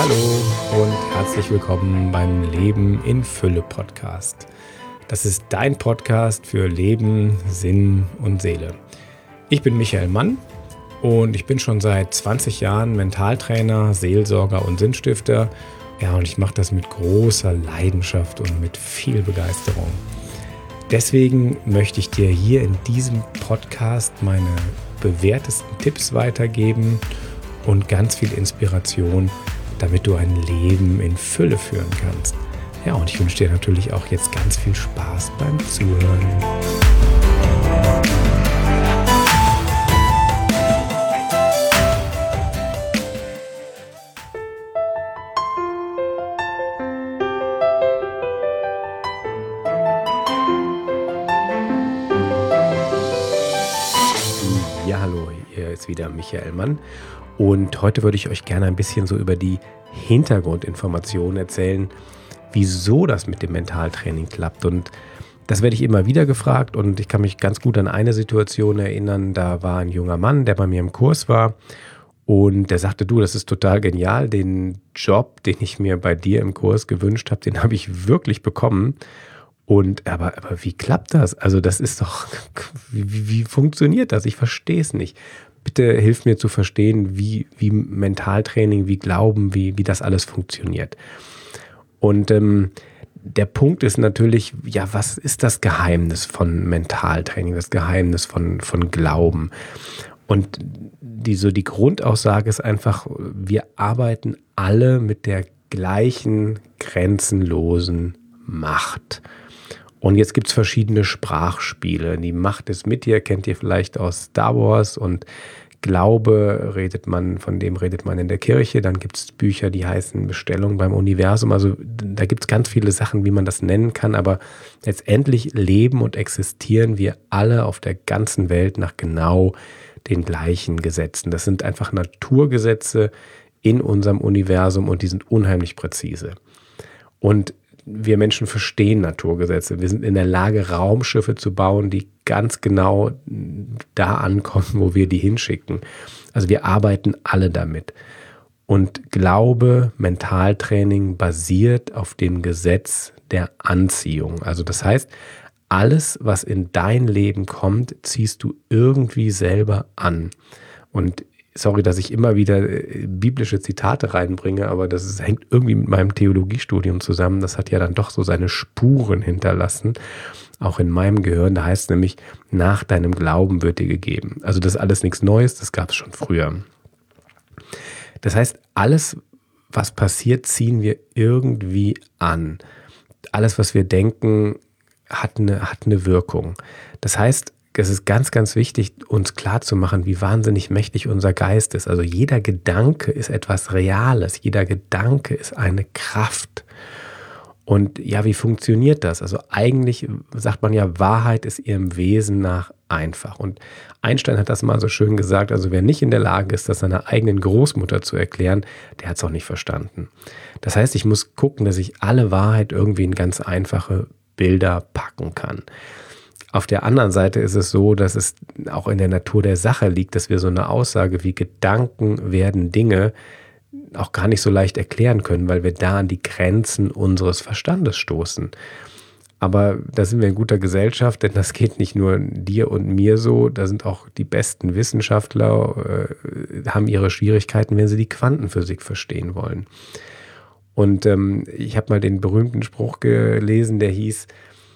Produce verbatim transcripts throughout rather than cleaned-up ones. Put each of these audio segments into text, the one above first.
Hallo und herzlich willkommen beim Leben in Fülle Podcast. Das ist dein Podcast für Leben, Sinn und Seele. Ich bin Michael Mann und ich bin schon seit zwanzig Jahren Mentaltrainer, Seelsorger und Sinnstifter. Ja, und ich mache das mit großer Leidenschaft und mit viel Begeisterung. Deswegen möchte ich dir hier in diesem Podcast meine bewährtesten Tipps weitergeben und ganz viel Inspiration, damit du ein Leben in Fülle führen kannst. Ja, und ich wünsche dir natürlich auch jetzt ganz viel Spaß beim Zuhören. Ja, hallo, hier ist wieder Michael Mann. Und heute würde ich euch gerne ein bisschen so über die Hintergrundinformationen erzählen, wieso das mit dem Mentaltraining klappt. Und das werde ich immer wieder gefragt und ich kann mich ganz gut an eine Situation erinnern. Da war ein junger Mann, der bei mir im Kurs war und der sagte, du, das ist total genial, den Job, den ich mir bei dir im Kurs gewünscht habe, den habe ich wirklich bekommen. Und aber, aber wie klappt das? Also das ist doch, wie, wie funktioniert das? Ich verstehe es nicht. Bitte hilf mir zu verstehen, wie, wie Mentaltraining, wie Glauben, wie, wie das alles funktioniert. Und ähm, der Punkt ist natürlich, ja, was ist das Geheimnis von Mentaltraining, das Geheimnis von, von Glauben? Und die, so die Grundaussage ist einfach, wir arbeiten alle mit der gleichen grenzenlosen Macht. Und jetzt gibt es verschiedene Sprachspiele. Die Macht ist mit dir, kennt ihr vielleicht aus Star Wars, und Glaube redet man, von dem redet man in der Kirche. Dann gibt es Bücher, die heißen Bestellung beim Universum. Also da gibt es ganz viele Sachen, wie man das nennen kann. Aber letztendlich leben und existieren wir alle auf der ganzen Welt nach genau den gleichen Gesetzen. Das sind einfach Naturgesetze in unserem Universum und die sind unheimlich präzise. Und wir Menschen verstehen Naturgesetze. Wir sind in der Lage, Raumschiffe zu bauen, die ganz genau da ankommen, wo wir die hinschicken. Also wir arbeiten alle damit. Und Glaube, Mentaltraining basiert auf dem Gesetz der Anziehung. Also das heißt, alles, was in dein Leben kommt, ziehst du irgendwie selber an. Und sorry, dass ich immer wieder biblische Zitate reinbringe, aber das ist, hängt irgendwie mit meinem Theologiestudium zusammen. Das hat ja dann doch so seine Spuren hinterlassen, auch in meinem Gehirn. Da heißt es nämlich, nach deinem Glauben wird dir gegeben. Also das ist alles nichts Neues, das gab es schon früher. Das heißt, alles, was passiert, ziehen wir irgendwie an. Alles, was wir denken, hat eine, hat eine Wirkung. Das heißt, es ist ganz, ganz wichtig, uns klarzumachen, wie wahnsinnig mächtig unser Geist ist. Also jeder Gedanke ist etwas Reales, jeder Gedanke ist eine Kraft. Und ja, wie funktioniert das? Also eigentlich sagt man ja, Wahrheit ist ihrem Wesen nach einfach. Und Einstein hat das mal so schön gesagt, also wer nicht in der Lage ist, das seiner eigenen Großmutter zu erklären, der hat es auch nicht verstanden. Das heißt, ich muss gucken, dass ich alle Wahrheit irgendwie in ganz einfache Bilder packen kann. Auf der anderen Seite ist es so, dass es auch in der Natur der Sache liegt, dass wir so eine Aussage wie Gedanken werden Dinge auch gar nicht so leicht erklären können, weil wir da an die Grenzen unseres Verstandes stoßen. Aber da sind wir in guter Gesellschaft, denn das geht nicht nur dir und mir so, da sind auch die besten Wissenschaftler, äh, haben ihre Schwierigkeiten, wenn sie die Quantenphysik verstehen wollen. Und ähm, ich habe mal den berühmten Spruch gelesen, der hieß,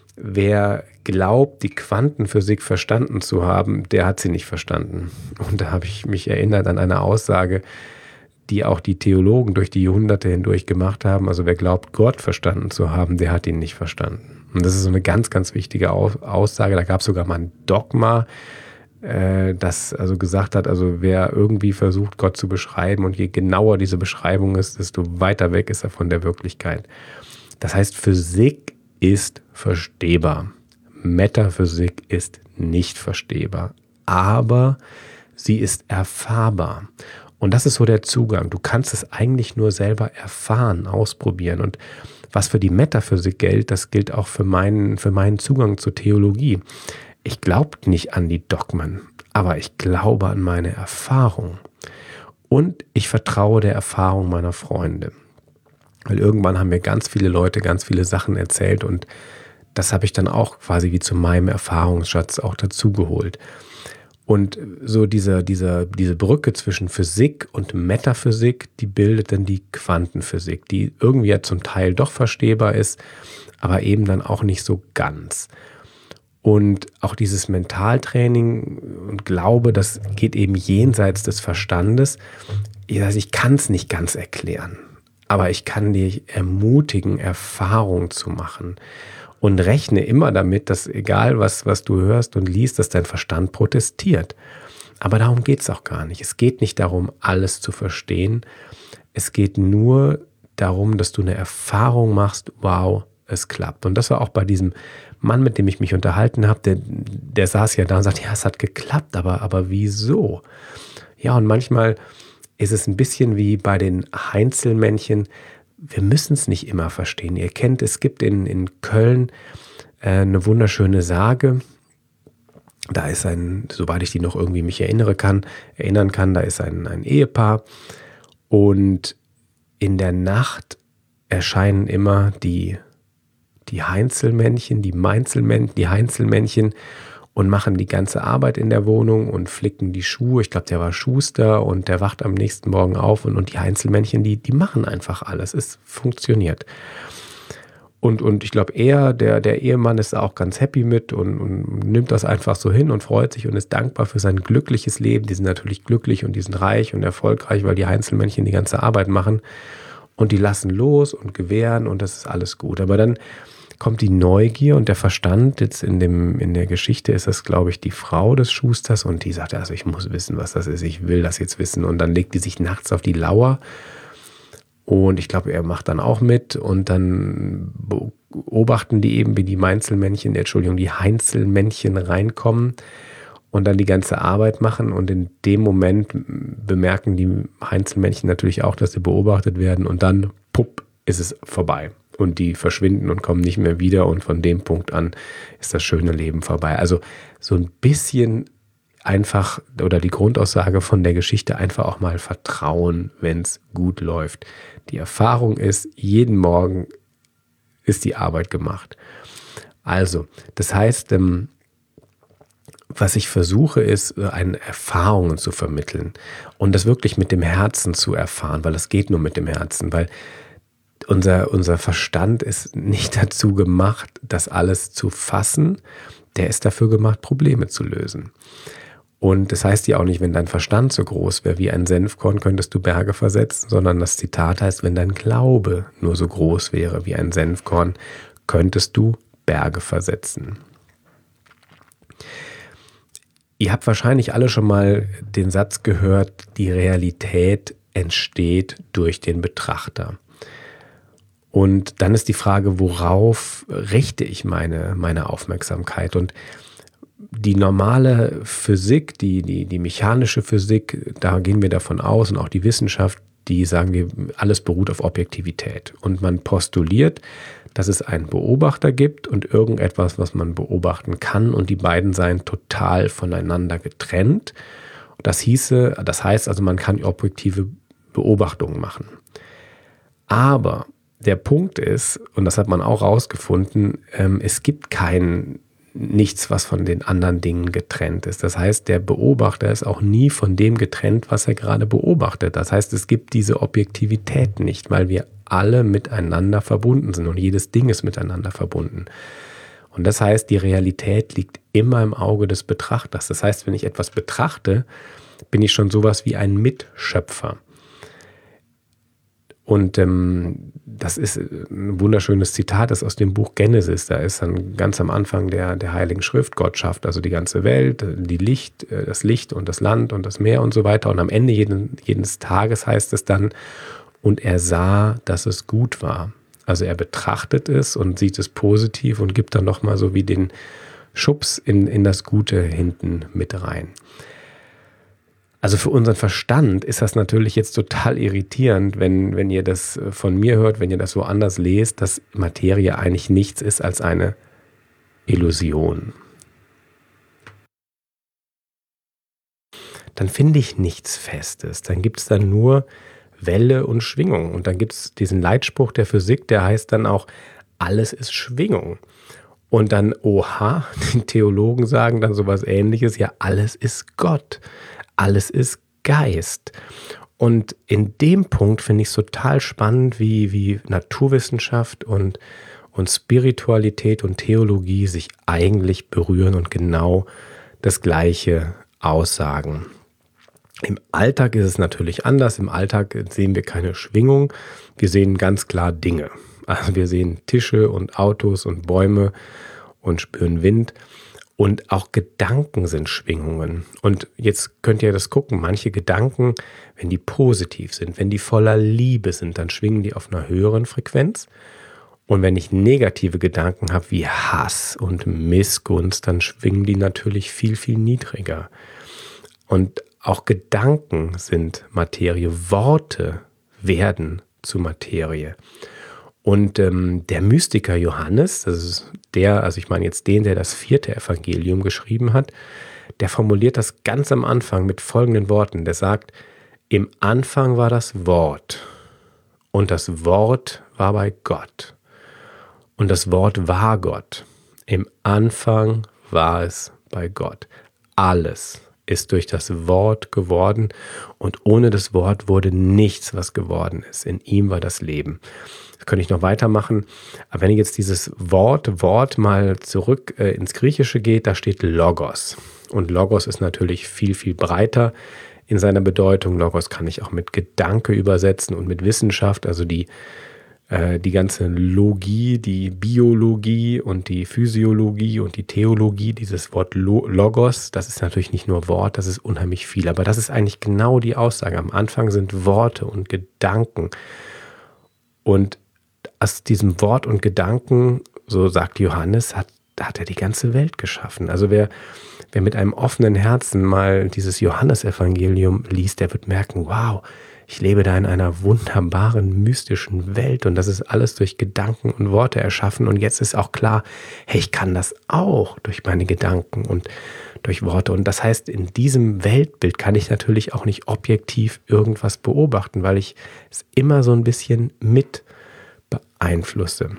wer glaubt, die Quantenphysik verstanden zu haben, der hat sie nicht verstanden. Und da habe ich mich erinnert an eine Aussage, die auch die Theologen durch die Jahrhunderte hindurch gemacht haben. Also wer glaubt, Gott verstanden zu haben, der hat ihn nicht verstanden. Und das ist so eine ganz, ganz wichtige Aussage. Da gab es sogar mal ein Dogma, äh, das also gesagt hat, also wer irgendwie versucht, Gott zu beschreiben und je genauer diese Beschreibung ist, desto weiter weg ist er von der Wirklichkeit. Das heißt, Physik ist verstehbar. Metaphysik ist nicht verstehbar, aber sie ist erfahrbar. Und das ist so der Zugang. Du kannst es eigentlich nur selber erfahren, ausprobieren. Und was für die Metaphysik gilt, das gilt auch für meinen, für meinen Zugang zur Theologie. Ich glaube nicht an die Dogmen, aber ich glaube an meine Erfahrung. Und ich vertraue der Erfahrung meiner Freunde. Weil irgendwann haben mir ganz viele Leute ganz viele Sachen erzählt und das habe ich dann auch quasi wie zu meinem Erfahrungsschatz auch dazugeholt. Und so diese, diese, diese Brücke zwischen Physik und Metaphysik, die bildet dann die Quantenphysik, die irgendwie ja zum Teil doch verstehbar ist, aber eben dann auch nicht so ganz. Und auch dieses Mentaltraining und Glaube, das geht eben jenseits des Verstandes. Also ich kann es nicht ganz erklären, aber ich kann dich ermutigen, Erfahrung zu machen. Und rechne immer damit, dass egal was, was du hörst und liest, dass dein Verstand protestiert. Aber darum geht es auch gar nicht. Es geht nicht darum, alles zu verstehen. Es geht nur darum, dass du eine Erfahrung machst, wow, es klappt. Und das war auch bei diesem Mann, mit dem ich mich unterhalten habe, der, der saß ja da und sagt, ja, es hat geklappt, aber, aber wieso? Ja, und manchmal ist es ein bisschen wie bei den Heinzelmännchen. Wir müssen es nicht immer verstehen. Ihr kennt, es gibt in, in Köln äh, eine wunderschöne Sage. Da ist ein, soweit ich die noch irgendwie mich erinnere kann, erinnern kann, da ist ein, ein Ehepaar und in der Nacht erscheinen immer die, die Heinzelmännchen, die Meinzelmännchen, die Heinzelmännchen und machen die ganze Arbeit in der Wohnung und flicken die Schuhe. Ich glaube, der war Schuster und der wacht am nächsten Morgen auf und, und die Heinzelmännchen, die, die machen einfach alles. Es funktioniert. Und, und ich glaube, er, der, der Ehemann, ist auch ganz happy mit und, und nimmt das einfach so hin und freut sich und ist dankbar für sein glückliches Leben. Die sind natürlich glücklich und die sind reich und erfolgreich, weil die Heinzelmännchen die ganze Arbeit machen. Und die lassen los und gewähren und das ist alles gut. Aber dann kommt die Neugier und der Verstand. Jetzt in, dem, in der Geschichte ist das, glaube ich, die Frau des Schusters und die sagt, also ich muss wissen, was das ist, ich will das jetzt wissen. Und dann legt die sich nachts auf die Lauer und ich glaube, er macht dann auch mit und dann beobachten die eben, wie die Meinzelmännchen, Entschuldigung, die Heinzelmännchen reinkommen und dann die ganze Arbeit machen und in dem Moment bemerken die Heinzelmännchen natürlich auch, dass sie beobachtet werden und dann, pupp, ist es vorbei. Und die verschwinden und kommen nicht mehr wieder und von dem Punkt an ist das schöne Leben vorbei. Also so ein bisschen einfach, oder die Grundaussage von der Geschichte, einfach auch mal vertrauen, wenn es gut läuft. Die Erfahrung ist, jeden Morgen ist die Arbeit gemacht. Also, das heißt, ähm, was ich versuche, ist, eine Erfahrungen zu vermitteln und das wirklich mit dem Herzen zu erfahren, weil es geht nur mit dem Herzen, weil Unser, unser Verstand ist nicht dazu gemacht, das alles zu fassen. Der ist dafür gemacht, Probleme zu lösen. Und das heißt ja auch nicht, wenn dein Verstand so groß wäre wie ein Senfkorn, könntest du Berge versetzen, sondern das Zitat heißt, wenn dein Glaube nur so groß wäre wie ein Senfkorn, könntest du Berge versetzen. Ihr habt wahrscheinlich alle schon mal den Satz gehört, die Realität entsteht durch den Betrachter. Und dann ist die Frage, worauf richte ich meine, meine Aufmerksamkeit? Und die normale Physik, die, die, die mechanische Physik, da gehen wir davon aus und auch die Wissenschaft, die sagen wir, alles beruht auf Objektivität. Und man postuliert, dass es einen Beobachter gibt und irgendetwas, was man beobachten kann und die beiden seien total voneinander getrennt. Das hieße, das heißt also, man kann objektive Beobachtungen machen. Aber der Punkt ist, und das hat man auch rausgefunden, ähm, es gibt kein nichts, was von den anderen Dingen getrennt ist. Das heißt, der Beobachter ist auch nie von dem getrennt, was er gerade beobachtet. Das heißt, es gibt diese Objektivität nicht, weil wir alle miteinander verbunden sind und jedes Ding ist miteinander verbunden. Und das heißt, die Realität liegt immer im Auge des Betrachters. Das heißt, wenn ich etwas betrachte, bin ich schon sowas wie ein Mitschöpfer. Und ähm, das ist ein wunderschönes Zitat, das ist aus dem Buch Genesis. Da ist dann ganz am Anfang der, der Heiligen Schrift, Gott schafft also die ganze Welt, die Licht, das Licht und das Land und das Meer und so weiter. Und am Ende jeden, jedes Tages heißt es dann, und er sah, dass es gut war. Also er betrachtet es und sieht es positiv und gibt dann nochmal so wie den Schubs in, in das Gute hinten mit rein. Also für unseren Verstand ist das natürlich jetzt total irritierend, wenn, wenn ihr das von mir hört, wenn ihr das woanders lest, dass Materie eigentlich nichts ist als eine Illusion. dann finde ich nichts Festes. Dann gibt es dann nur Welle und Schwingung. Und dann gibt es diesen Leitspruch der Physik, der heißt dann auch, alles ist Schwingung. Und dann, oha, die Theologen sagen dann sowas Ähnliches, ja, alles ist Gott, alles ist Geist. Und in dem Punkt finde ich es total spannend, wie, wie Naturwissenschaft und, und Spiritualität und Theologie sich eigentlich berühren und genau das Gleiche aussagen. Im Alltag ist es natürlich anders. Im Alltag sehen wir keine Schwingung. Wir sehen ganz klar Dinge. Also wir sehen Tische und Autos und Bäume und spüren Wind. Und auch Gedanken sind Schwingungen. Und jetzt könnt ihr das gucken. Manche Gedanken, wenn die positiv sind, wenn die voller Liebe sind, dann schwingen die auf einer höheren Frequenz. Und wenn ich negative Gedanken habe wie Hass und Missgunst, dann schwingen die natürlich viel, viel niedriger. Und auch Gedanken sind Materie. Worte werden zu Materie. Und ähm, der Mystiker Johannes, das ist der, also ich meine jetzt den, der das vierte Evangelium geschrieben hat, der formuliert das ganz am Anfang mit folgenden Worten. Der sagt, im Anfang war das Wort und das Wort war bei Gott und das Wort war Gott. Im Anfang war es bei Gott. Alles ist durch das Wort geworden und ohne das Wort wurde nichts, was geworden ist. In ihm war das Leben. Das könnte ich noch weitermachen. Aber wenn jetzt dieses Wort, Wort mal zurück äh, ins Griechische geht, da steht Logos. Und Logos ist natürlich viel, viel breiter in seiner Bedeutung. Logos kann ich auch mit Gedanke übersetzen und mit Wissenschaft, also die äh, die ganze Logie, die Biologie und die Physiologie und die Theologie, dieses Wort Logos, das ist natürlich nicht nur Wort, das ist unheimlich viel. Aber das ist eigentlich genau die Aussage. Am Anfang sind Worte und Gedanken. Und aus diesem Wort und Gedanken, so sagt Johannes, hat, hat er die ganze Welt geschaffen. Also wer, wer mit einem offenen Herzen mal dieses Johannesevangelium liest, der wird merken, wow, ich lebe da in einer wunderbaren, mystischen Welt und das ist alles durch Gedanken und Worte erschaffen. Und jetzt ist auch klar, hey, ich kann das auch durch meine Gedanken und durch Worte. Und das heißt, in diesem Weltbild kann ich natürlich auch nicht objektiv irgendwas beobachten, weil ich es immer so ein bisschen mit beeinflusse.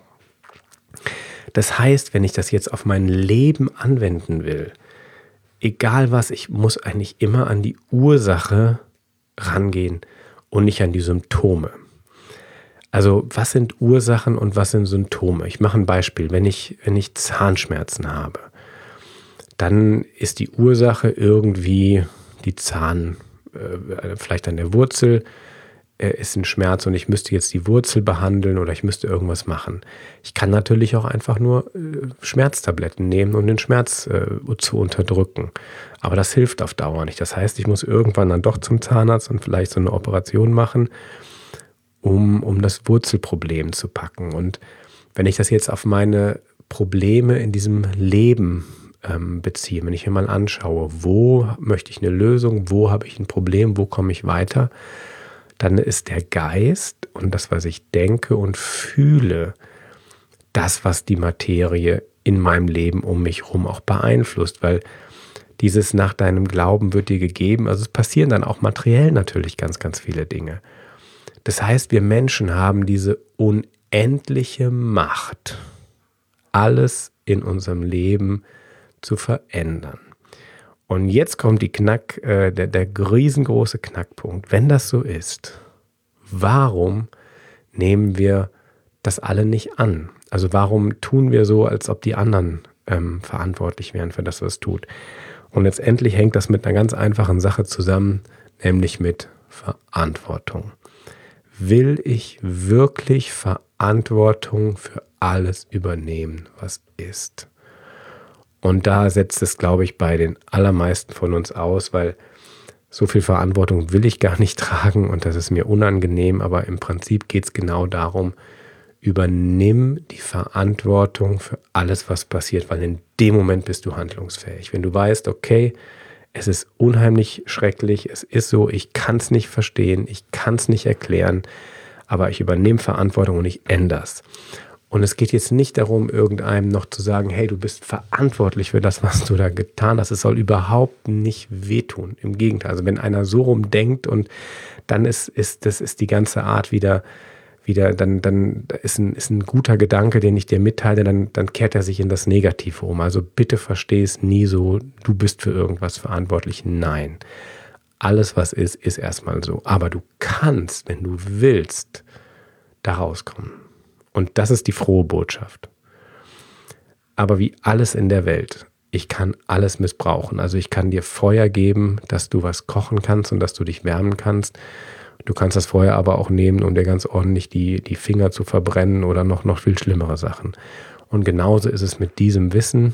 Das heißt, wenn ich das jetzt auf mein Leben anwenden will, egal was, ich muss eigentlich immer an die Ursache rangehen und nicht an die Symptome. Also was sind Ursachen und was sind Symptome? Ich mache ein Beispiel. Wenn ich, wenn ich Zahnschmerzen habe, dann ist die Ursache irgendwie die Zahn, äh, vielleicht an der Wurzel, äh, ist ein Schmerz und ich müsste jetzt die Wurzel behandeln oder ich müsste irgendwas machen. Ich kann natürlich auch einfach nur äh, Schmerztabletten nehmen, um den Schmerz äh, zu unterdrücken. Aber das hilft auf Dauer nicht. Das heißt, ich muss irgendwann dann doch zum Zahnarzt und vielleicht so eine Operation machen, um, um das Wurzelproblem zu packen. Und wenn ich das jetzt auf meine Probleme in diesem Leben ähm, beziehe, wenn ich mir mal anschaue, wo möchte ich eine Lösung, wo habe ich ein Problem, wo komme ich weiter, dann ist der Geist und das, was ich denke und fühle, das, was die Materie in meinem Leben um mich herum auch beeinflusst, weil dieses nach deinem Glauben wird dir gegeben, also es passieren dann auch materiell natürlich ganz, ganz viele Dinge. Das heißt, wir Menschen haben diese unendliche Macht, alles in unserem Leben zu verändern. Und jetzt kommt die Knack, äh, der, der riesengroße Knackpunkt. Wenn das so ist, warum nehmen wir das alle nicht an? Also warum tun wir so, als ob die anderen ähm, verantwortlich wären für das, was tut? Und letztendlich hängt das mit einer ganz einfachen Sache zusammen, nämlich mit Verantwortung. Will ich wirklich Verantwortung für alles übernehmen, was ist? Und da setzt es, glaube ich, bei den allermeisten von uns aus, weil so viel Verantwortung will ich gar nicht tragen und das ist mir unangenehm, aber im Prinzip geht es genau darum, übernimm die Verantwortung für alles, was passiert, weil in dem Moment bist du handlungsfähig. Wenn du weißt, okay, es ist unheimlich schrecklich, es ist so, ich kann es nicht verstehen, ich kann es nicht erklären, aber ich übernehme Verantwortung und ich ändere es. Und es geht jetzt nicht darum, irgendeinem noch zu sagen, hey, du bist verantwortlich für das, was du da getan hast. Es soll überhaupt nicht wehtun. Im Gegenteil. Also wenn einer so rumdenkt und dann ist, ist, das ist die ganze Art wieder, wieder dann, dann ist ein, ist ein guter Gedanke, den ich dir mitteile, dann, dann kehrt er sich in das Negative um. Also bitte versteh es nie so, du bist für irgendwas verantwortlich. Nein. Alles, was ist, ist erstmal so. Aber du kannst, wenn du willst, da rauskommen. Und das ist die frohe Botschaft. Aber wie alles in der Welt, ich kann alles missbrauchen. Also ich kann dir Feuer geben, dass du was kochen kannst und dass du dich wärmen kannst. Du kannst das Feuer aber auch nehmen, um dir ganz ordentlich die, die Finger zu verbrennen oder noch, noch viel schlimmere Sachen. Und genauso ist es mit diesem Wissen.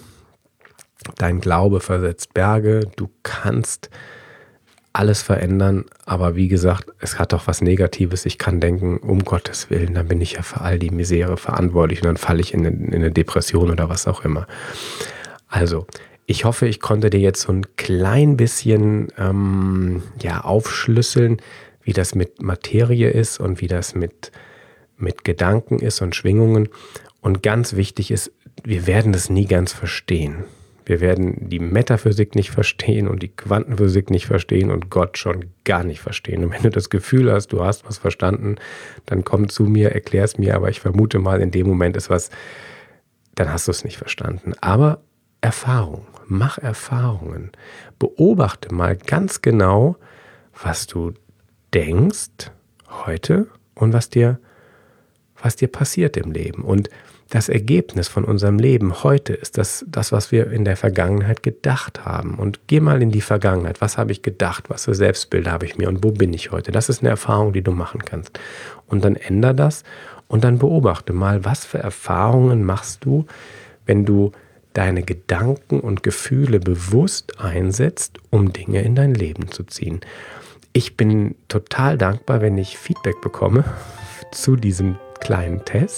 Dein Glaube versetzt Berge. Du kannst alles verändern, aber wie gesagt, es hat doch was Negatives. Ich kann denken, um Gottes Willen, dann bin ich ja für all die Misere verantwortlich und dann falle ich in eine, in eine Depression oder was auch immer. Also, ich hoffe, ich konnte dir jetzt so ein klein bisschen ähm, ja, aufschlüsseln, wie das mit Materie ist und wie das mit, mit Gedanken ist und Schwingungen. Und ganz wichtig ist, wir werden das nie ganz verstehen. Wir werden die Metaphysik nicht verstehen und die Quantenphysik nicht verstehen und Gott schon gar nicht verstehen. Und wenn du das Gefühl hast, du hast was verstanden, dann komm zu mir, erklär es mir, aber ich vermute mal, in dem Moment ist was, dann hast du es nicht verstanden. Aber Erfahrung, mach Erfahrungen. Beobachte mal ganz genau, was du denkst heute und was dir, was dir passiert im Leben. Und das Ergebnis von unserem Leben heute ist das, das, was wir in der Vergangenheit gedacht haben. Und geh mal in die Vergangenheit. Was habe ich gedacht? Was für Selbstbilder habe ich mir? Und wo bin ich heute? Das ist eine Erfahrung, die du machen kannst. Und dann änder das und dann beobachte mal, was für Erfahrungen machst du, wenn du deine Gedanken und Gefühle bewusst einsetzt, um Dinge in dein Leben zu ziehen. Ich bin total dankbar, wenn ich Feedback bekomme zu diesem kleinen Test.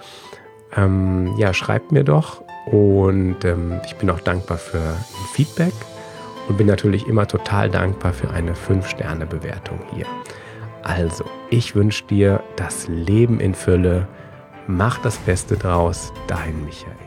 Ähm, ja, schreibt mir doch und ähm, ich bin auch dankbar für ein Feedback und bin natürlich immer total dankbar für eine fünf Sterne Bewertung hier. Also, ich wünsche dir das Leben in Fülle. Mach das Beste draus, dein Michael.